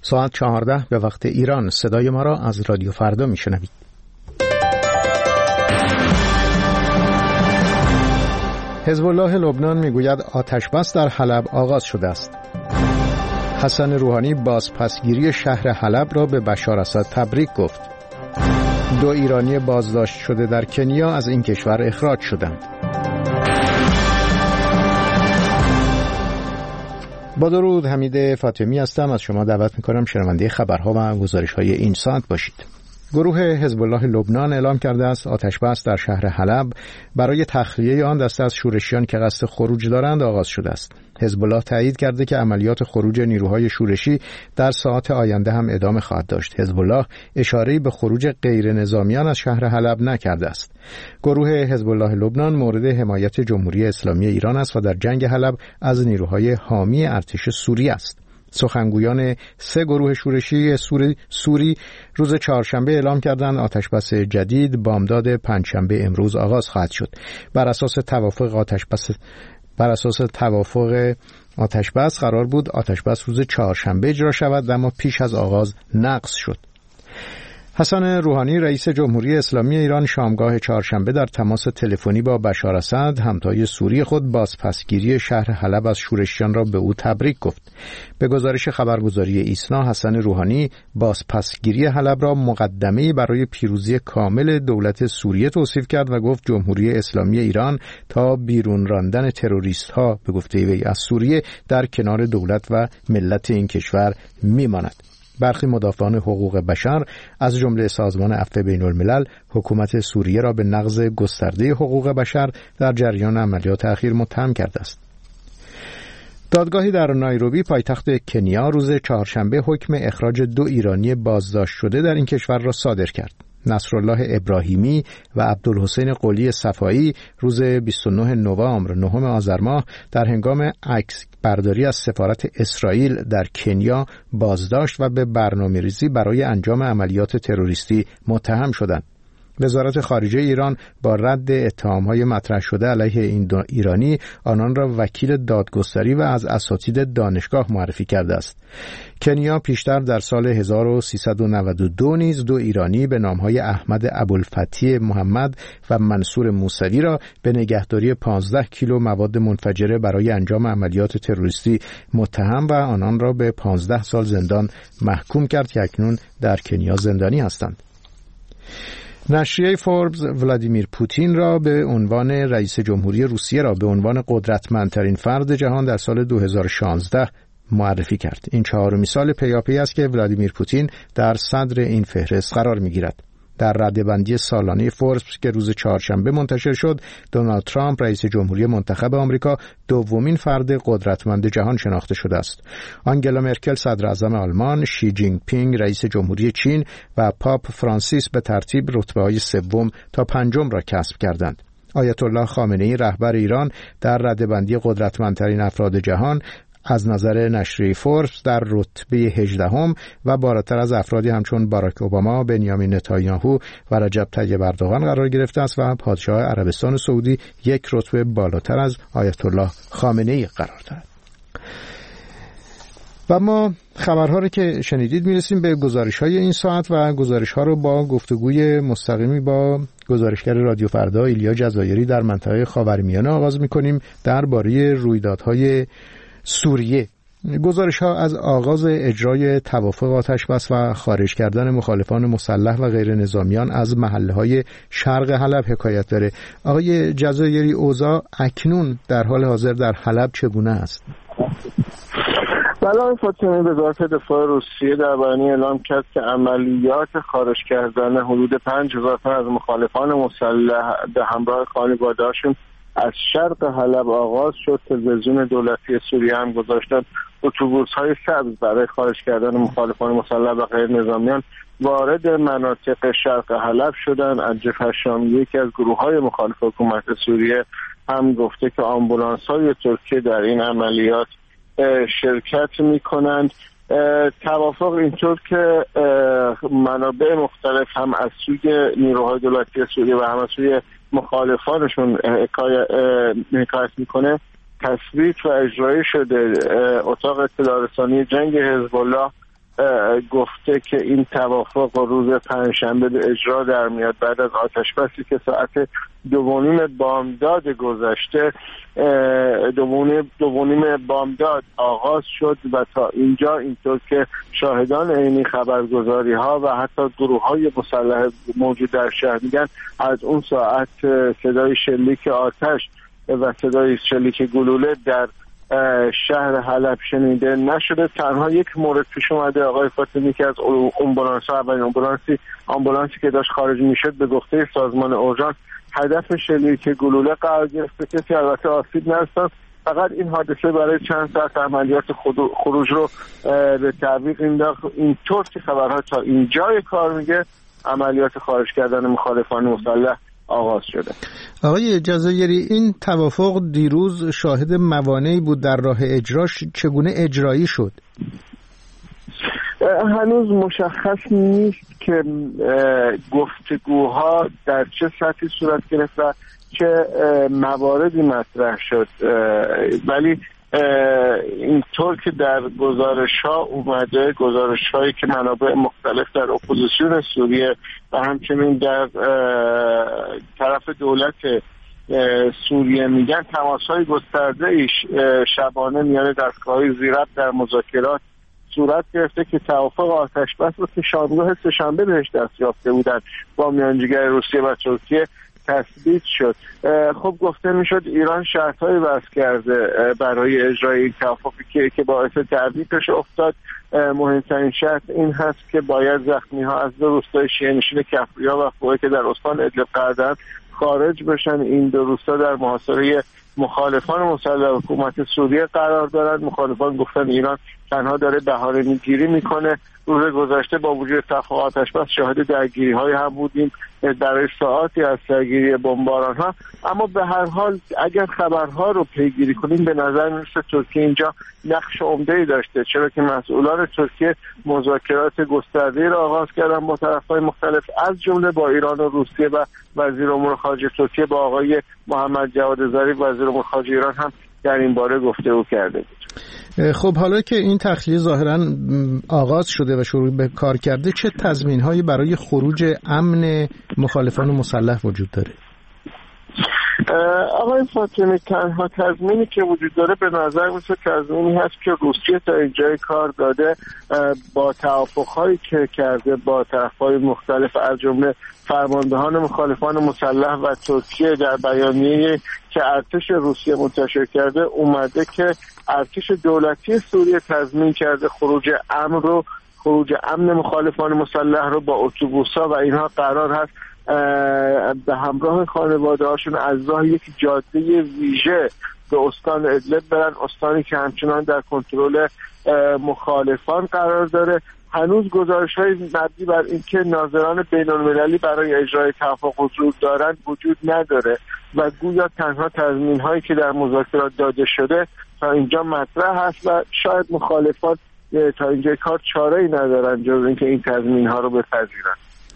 ساعت 14 به وقت ایران. صدای ما را از رادیو فردا میشنوید. حزب الله لبنان میگوید آتش‌بس در حلب آغاز شده است. حسن روحانی بازپسگیری شهر حلب را به بشار اسد تبریک گفت. 2 ایرانی بازداشت شده در کنیا از این کشور اخراج شدند. با درود، حمید فاطمی هستم. از شما دعوت می‌کنم شنونده خبرها و گزارش‌های این ساعت باشید. گروه حزب الله لبنان اعلام کرده است آتش‌بس در شهر حلب برای تخلیه آن دسته از شورشیان که قصد خروج دارند آغاز شده است. حزب الله تایید کرده که عملیات خروج نیروهای شورشی در ساعات آینده هم ادامه خواهد داشت. حزب الله اشاره‌ای به خروج غیر نظامیان از شهر حلب نکرده است. گروه حزب الله لبنان مورد حمایت جمهوری اسلامی ایران است و در جنگ حلب از نیروهای حامی ارتش سوریه است. سخنگویان 3 گروه شورشی سوری روز چهارشنبه اعلام کردند آتش‌بس جدید بامداد پنجشنبه امروز آغاز خواهد شد. بر اساس توافق آتش‌بس قرار بود آتش‌بس روز چهارشنبه اجرا شود، اما پیش از آغاز نقض شد. حسن روحانی رئیس جمهوری اسلامی ایران شامگاه چهارشنبه در تماس تلفنی با بشار اسد همتای سوری خود بازپسگیری شهر حلب از شورشیان را به او تبریک گفت. به گزارش خبرگزاری ایسنا، حسن روحانی بازپسگیری حلب را مقدمه‌ای برای پیروزی کامل دولت سوریه توصیف کرد و گفت جمهوری اسلامی ایران تا بیرون راندن تروریست‌ها به گفته وی از سوریه در کنار دولت و ملت این کشور می‌ماند. برخی مدافعان حقوق بشر از جمله سازمان عفو بین‌الملل حکومت سوریه را به نقض گسترده حقوق بشر در جریان عملیات اخیر متهم کرده است. دادگاهی در نایروبی پایتخت کنیا روز چهارشنبه حکم اخراج 2 ایرانی بازداشت شده در این کشور را صادر کرد. نصرالله ابراهیمی و عبدالحسین قلی صفایی روز 29 نوامبر 9 آذر ماه در هنگام عکس برداری از سفارت اسرائیل در کنیا بازداشت و به برنامه‌ریزی برای انجام عملیات تروریستی متهم شدند. وزارت خارجه ایران با رد اتهام‌های مطرح شده علیه این 2 ایرانی آنان را وکیل دادگستری و از اساتید دانشگاه معرفی کرده است. کنیا پیشتر در سال 1392 نیز 2 ایرانی به نام‌های احمد ابوالفتیح محمد و منصور موسوی را به نگهداری 15 کیلو مواد منفجره برای انجام عملیات تروریستی متهم و آنان را به 15 سال زندان محکوم کرد که اکنون در کنیا زندانی هستند. نشریه فوربس ولادیمیر پوتین را به عنوان رئیس جمهوری روسیه را به عنوان قدرتمندترین فرد جهان در سال 2016 معرفی کرد. این 4مین سال پیاپی است که ولادیمیر پوتین در صدر این فهرست قرار می‌گیرد. در رده‌بندی سالانه فوربس که روز چهارشنبه منتشر شد، دونالد ترامپ رئیس جمهوری منتخب آمریکا 2مین فرد قدرتمند جهان شناخته شده است. آنگلا مرکل صدر اعظم آلمان، شی جینگ پینگ رئیس جمهوری چین و پاپ فرانسیس به ترتیب رتبه‌های 3 تا 5 را کسب کردند. آیت الله خامنه‌ای رهبر ایران در رده‌بندی قدرتمندترین افراد جهان از نظر نشریه فوربس در رتبه 18 و بالاتر از افرادی همچون باراک اوباما، بنیامین نتانیاهو و رجب طیب اردوغان قرار گرفته است و پادشاه عربستان سعودی 1 رتبه بالاتر از آیت الله خامنه‌ای قرار دارد. و ما خبرها رو که شنیدید میرسیم به گزارش‌های این ساعت و گزارش‌ها رو با گفتگوی مستقیمی با گزارشگر رادیو فردا ایلیا جزایری در منطقه خاورمیانه آغاز می‌کنیم درباره رویدادهای سوریه. گزارش‌ها از آغاز اجرای توافق آتش‌بس و خارج کردن مخالفان مسلح و غیر نظامیان از محله‌های شرق حلب حکایت داره. آقای جزایری، اوضاع اکنون در حال حاضر در حلب چگونه است؟ بله فاطمی، وزارت دفاع روسیه در بیانیه اعلام کرد که عملیات خارج کردن حدود 5000 تن از مخالفان مسلح به همراه خانواده‌هاشون از شرق حلب آغاز شد. تلویزیون دولتی سوریه هم گذاشتن اتوبوس‌های سبز برای خارج کردن مخالفان مسلح و غیر نظامیان وارد مناطق شرق حلب شدند. انجف هشامی یکی از گروه‌های مخالف حکومت سوریه هم گفته که آمبولانس‌های ترکیه در این عملیات شرکت می‌کنند. توافق اینطور که منابع مختلف هم از سوی نیروهای دولتی سوریه و هم از سوی مخالفانشون حکایت میکنه تصویب و اجرایی شده. اتاق اطلاع رسانی جنگ حزب الله گفته که این توافق روز پنجشنبه به اجرا در میاد بعد از آتشبسی که ساعت 2:30 بامداد گذشته 2:30 بامداد آغاز شد و تا اینجا اینطور که شاهدان عینی، خبرگزاری ها و حتی گروه های مسلح موجود در شهر میگن از اون ساعت صدای شلیک آتش و صدای شلیک گلوله در شهر حلب شنیده نشده. تنها یک مورد پیش اومده آقای فاطمی که از آمبولانسی که داشت خارج میشد به گفته سازمان اورژانس هدف شلیک گلوله قرار گرفته. کسی البته آسیب نرسید. فقط این حادثه برای چند ساعت عملیات خروج رو به تعویق انداخت. اینطور که خبرها تا اینجای کار میگه عملیات خارج کردن مخالفان مسلح آغاز شده. آقای جزایری، این توافق دیروز شاهد موانعی بود در راه اجراش، چگونه اجرایی شد؟ هنوز مشخص نیست که گفتگوها در چه سطحی صورت گرفت و چه مواردی مطرح شد، ولی اینطور که در گزارش‌ها اومده، گزارش‌هایی که منابع مختلف در اپوزیسیون سوریه و همچنین در طرف دولت سوریه میگن، تماس‌های گسترده‌ای شبانه میان دستگاه‌های ذی‌ربط در مذاکرات صورت گرفته که توافق آتشبس رو که شامگاه سه‌شنبه بهش دست یافته بودن با میانجیگر روسیه و ترکیه تثبیت شد. خب گفته میشد ایران شرط‌های وضع کرده برای اجرای این توافقی که باعث تعویقش افتاد. مهمترین شرط این هست که باید زخمی‌ها از دو روستای شیعه‌نشین کفریا و فوئه که در استان ادلب قرار خارج بشن. این دو روستا در محاصره مخالفان مسلح حکومت سوریه قرار دارند. مخالفان گفتن ایران تنها داره بهانه‌گیری میکنه. روز گذشته با وجود توافق آتشبس شاهد درگیری‌های هم بودیم برای ساعاتی از درگیری بمباران‌ها، اما به هر حال اگر خبرها رو پیگیری کنیم به نظر میرسه ترکیه اینجا نقش عمده‌ای داشته، چرا که مسئولان ترکیه مذاکرات گسترده‌ای را آغاز کردن با طرف‌های مختلف از جمله با ایران و روسیه و وزیر امور خارجه ترکیه با آقای محمد جواد ظریف وزیر امور خارجه ایران هم در این باره گفتگو کرده بود. خب حالا که این تخلیه ظاهراً آغاز شده و شروع به کار کرده، چه تضمین‌هایی برای خروج امن مخالفان مسلح وجود داره؟ آقای فاطمی، تنها تضمینی که وجود داره به نظر میسه تضمینی هست که روسیه تا اینجای کار داده با توافق‌هایی که کرده با طرف‌های مختلف از جمله فرماندهان مخالفان مسلح و ترکیه در بیانیه‌ای که ارتش روسیه منتشر کرده اومده که ارتش دولتی سوریه تضمین کرده خروج امن مخالفان مسلح رو با اتوبوس‌ها و اینها قرار هست به همراه خانواده هاشون از راه یک جاده ویژه به استان ادلب برن، استانی که همچنان در کنترل مخالفان قرار داره. هنوز گزارش‌های مبنی بر اینکه ناظران بین‌المللی برای اجرای توافق حضور دارند وجود نداره و گویا تنها تضمین‌هایی که در مذاکرات داده شده تا اینجا مطرح هست و شاید مخالفان تا اینجا کار چاره‌ای ندارن جز اینکه این تضمین‌ها رو بپذیرن.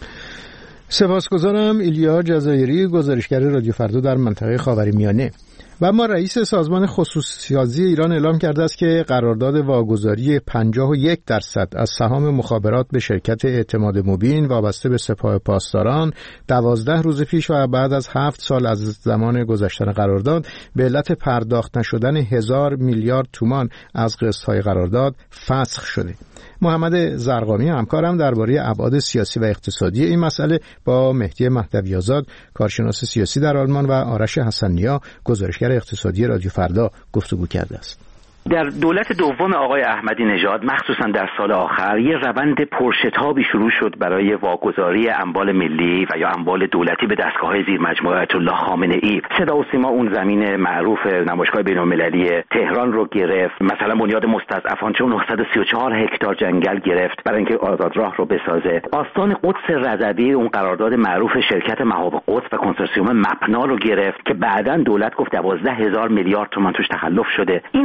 سپاسگزارم. ایلیا جزایری، گزارشگر رادیو فردا در منطقه خاورمیانه. و اما رئیس سازمان خصوصی‌سازی ایران اعلام کرده است که قرارداد واگذاری 51% از سهام مخابرات به شرکت اعتماد مبین وابسته به سپاه پاسداران 12 روز پیش و بعد از 7 سال از زمان گذشتن قرارداد به علت پرداخت نشدن 1000 میلیارد تومان از قسط‌های قرارداد فسخ شده. محمد زرقامی همکارم درباره ابعاد سیاسی و اقتصادی این مسئله با مهدی مهدوی آزاد، کارشناس سیاسی در آلمان، و آرش حسن‌نیا، گزارشگر اقتصادی رادیو فردا گفتگو کرده است. در دولت دوم آقای احمدی نژاد مخصوصا در سال آخر یه روند پرشتابی شروع شد برای واگذاری اموال ملی و یا اموال دولتی به دستگاه‌های زیر مجموعه آیت الله خامنه‌ای. صدا و سیما اون زمین معروف نمایشگاه بین‌المللی تهران رو گرفت، مثلا بنیاد مستضعفان چون 934 هکتار جنگل گرفت برای اینکه آزادراه رو بسازه. آستان قدس رضوی، اون قرارداد معروف شرکت مهاب قدس و کنسورسیوم مپنا رو گرفت که بعداً دولت گفت 12000 میلیارد تومان توش تخلف شده. این حجم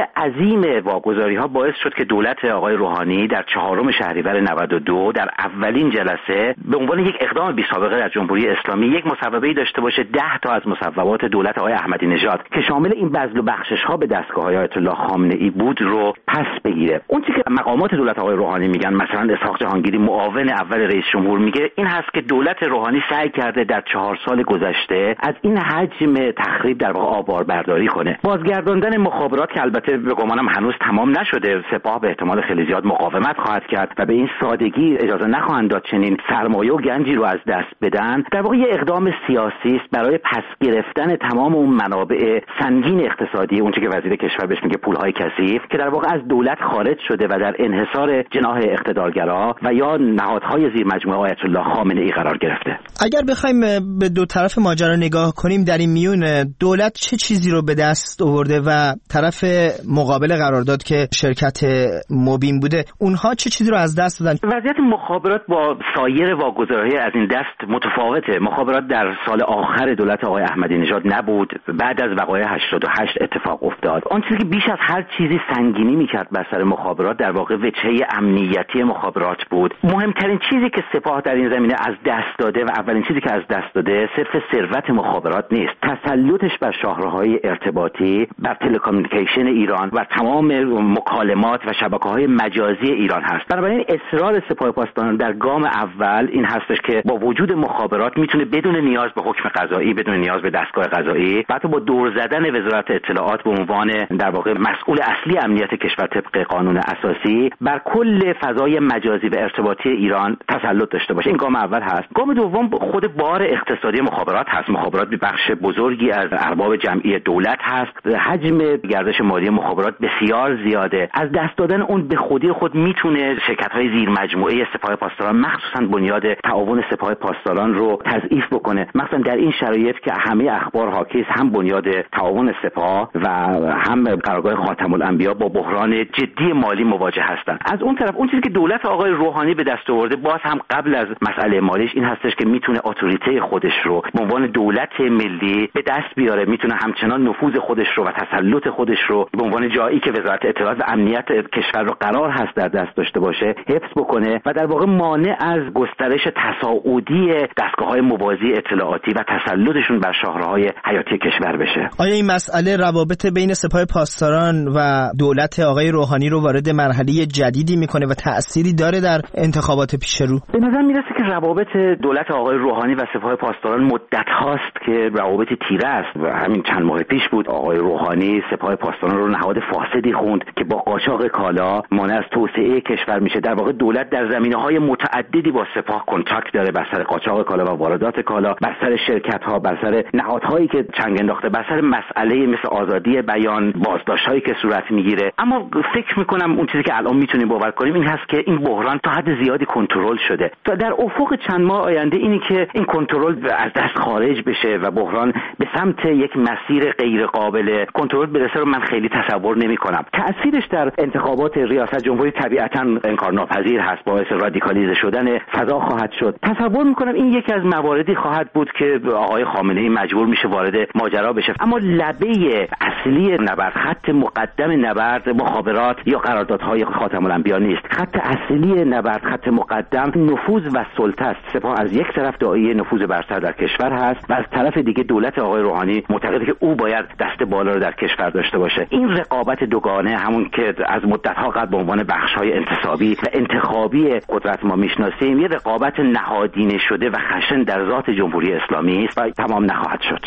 عظیم واگذاری‌ها باعث شد که دولت آقای روحانی در 4 شهریور 92 در اولین جلسه به عنوان یک اقدام بی‌سابقه در جمهوری اسلامی یک مصوبه‌ای داشته باشه 10 تا از مصوبات دولت آقای احمدی نژاد که شامل این بذل و بخشش‌ها به دستگاه‌های آیت الله خامنه‌ای بود رو پس بگیره. اون چیزی که مقامات دولت آقای روحانی میگن، مثلا اسحاق جهانگیری معاون اول رئیس جمهور میگه، این هست که دولت روحانی سعی کرده در 4 سال گذشته از این حجم تخریب در واقع آبار برداری کنه. بازگرداندن مخابرات که البته به گمانم هنوز تمام نشده، سپاه به احتمال خیلی زیاد مقاومت خواهد کرد و به این سادگی اجازه نخواهند داد چنین سرمایه و گنجی رو از دست بدن. در واقع یه اقدام سیاسی است برای پس گرفتن تمام اون منابع سنگین اقتصادی، اون چیزی که وزیر کشور بهش میگه پولهای کثیف، که در واقع از دولت خارج شده و در انحصار جناح اقتدارگرا و یا نهادهای زیر مجموعه آیت الله خامنه‌ای قرار گرفته. اگر بخوایم به دو طرف ماجرا نگاه کنیم، در این میون دولت چه چیزی رو به دست آورده و طرف مقابل قرارداد که شرکت موبین بوده، اونها چه چیزی رو از دست دادن؟ وضعیت مخابرات با سایر واگذاری‌های از این دست متفاوته. مخابرات در سال آخر دولت آقای احمدی نژاد نبود، بعد از وقایع 88 اتفاق افتاد. آن چیزی که بیش از هر چیزی سنگینی میکرد بر سر مخابرات در واقع وجهه امنیتی مخابرات بود. مهمترین چیزی که سپاه در این زمینه از دست داده و اولین چیزی که از دست داده صرف ثروت مخابرات نیست، تسلطش بر شاهراهای ارتباطی، بر تلکامیونیکیشن ایران و تمام مکالمات و شبکه‌های مجازی ایران هست. بنابراین اصرار سپاه پاسداران در گام اول این هستش که با وجود مخابرات میتونه بدون نیاز به حکم قضایی، بدون نیاز به دستگاه قضایی، حتی با دور زدن وزارت اطلاعات به عنوان در واقع مسئول اصلی امنیت کشور طبق قانون اساسی، بر کل فضای مجازی و ارتباطی ایران تسلط داشته باشه. این گام اول هست. گام دوم خود بار اقتصادی مخابرات هست. مخابرات به بخش بزرگی از ارباب جمعی دولت هست. حجم گردش مالی مخابرات بسیار زیاده. از دست دادن اون به خودی خود میتونه شرکت‌های زیر مجموعه سپاه پاسداران، مخصوصا بنیاد تعاون سپاه پاسداران رو تضعیف بکنه. مثلا در این شرایط که همه اخبار حاکی است، هم بنیاد تعاون سپاه و هم قرارگاه خاتم الانبیا با بحران جدی مالی مواجه هستند. از اون طرف اون چیزی که دولت آقای روحانی به دست آورده، باز هم قبل از مسئله مالیش، این هستش که میتونه اتوریته خودش رو به عنوان دولت ملی به دست بیاره، میتونه همچنان نفوذ خودش رو و تسلط خودش رو به عنوان جایی که وزارت اطلاعات و امنیت کشور رو قرار هست در دست داشته باشه حفظ بکنه و در واقع مانع از گسترش تصاعدی دستگاه‌های موازی اطلاعاتی و تسلطشون بر شاهراهای حیاتی کشور بشه. آیا این مسئله روابط بین سپاه پاسداران و دولت آقای روحانی رو وارد مرحله جدیدی میکنه و تأثیری داره در انتخابات پیش رو؟ به نظر میرسه که روابط دولت آقای روحانی و سپاه پاسداران مدت هاست که روابط تیره است و همین چند ماه پیش بود آقای روحانی سپاه پاسداران رو نهاد فاسدی خوند که با قاچاق کالا مانع از توسعه کشور میشه. در واقع دولت در زمینه‌های متعددی با سپاه کنتاکت داره، بر سر قاچاق کالا و واردات کالا، بر سر شرکت‌ها، بر سر نهادهایی که چنگ انداخته، بر سر مسئله مثل آزادی بیان، بازداشت‌هایی که صورت میگیره. اما فکر می‌کنم اون چیزی که الان میتونیم باور کنیم این هست که این بحران تا حد زیادی کنترل شده. تا در افق چند ماه آینده اینی که این کنترل از دست خارج بشه و بحران به سمت یک مسیر غیر قابل کنترل برسه رو من خیلی تصور نمی‌کنم. تأثیرش در انتخابات ریاست جمهوری طبیعتاً انکارناپذیر هست، باعث رادیکالیزه شدن فضا خواهد شد. تصور می‌کنم این یکی از مواردی خواهد بود که آقای خامنه‌ای مجبور میشه وارد ماجرا بشه. اما لبه اصلی نبرد، خط مقدم نبرد مخابرات یا قراردادهای خاتم الانبیا نیست. خط اصلی نبرد، خط مقدم نفوذ و سلطه است. سپاه از یک طرف داعی نفوذ برتر در کشور هست و از طرف دیگه دولت آقای روحانی معتقده که او باید دست بالا رو در کشور داشته باشه. این رقابت دوگانه، همون که از مدت‌ها قبل به عنوان بخش‌های انتصابی و انتخابی قدرت ما میشناسیم، یه رقابت نهادینه شده و خشن در ذات جمهوری اسلامی است و تمام نخواهد شد.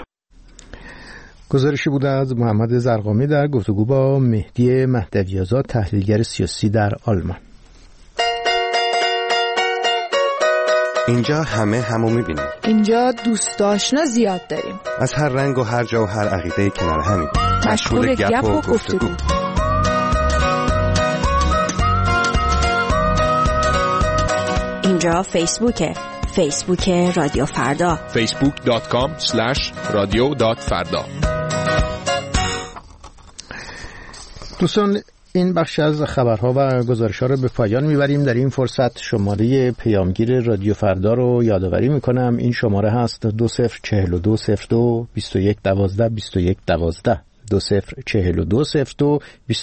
گزارشی بود از محمد زرقامی در گفتگو با مهدی مهدوی‌آزاد، تحلیلگر سیاسی در آلمان. اینجا همو می‌بینیم. اینجا دوست آشنا زیاد داریم. از هر رنگ و هر جا و هر عقیده کنار همیم. مشغول گپ و گفتگو. اینجا فیسبوک رادیو فردا. facebook.com/radio.farda. دوستان، این بخش از خبرها و گزارش‌ها رو به پایان میبریم. در این فرصت شماره پیامگیر رادیو فردا رو یادآوری میکنم. این شماره هست 2042022112 2112. 204202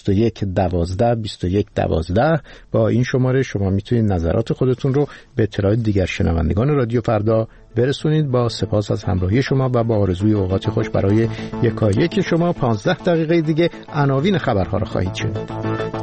2112. با این شماره شما میتونید نظرات خودتون رو به اطلاع دیگر شنوندگان رادیو فردا برسونید. با سپاس از همراهی شما و با آرزوی اوقات خوش برای یکایک شما. 15 دقیقه دیگه عناوین خبرها رو خواهید شنید.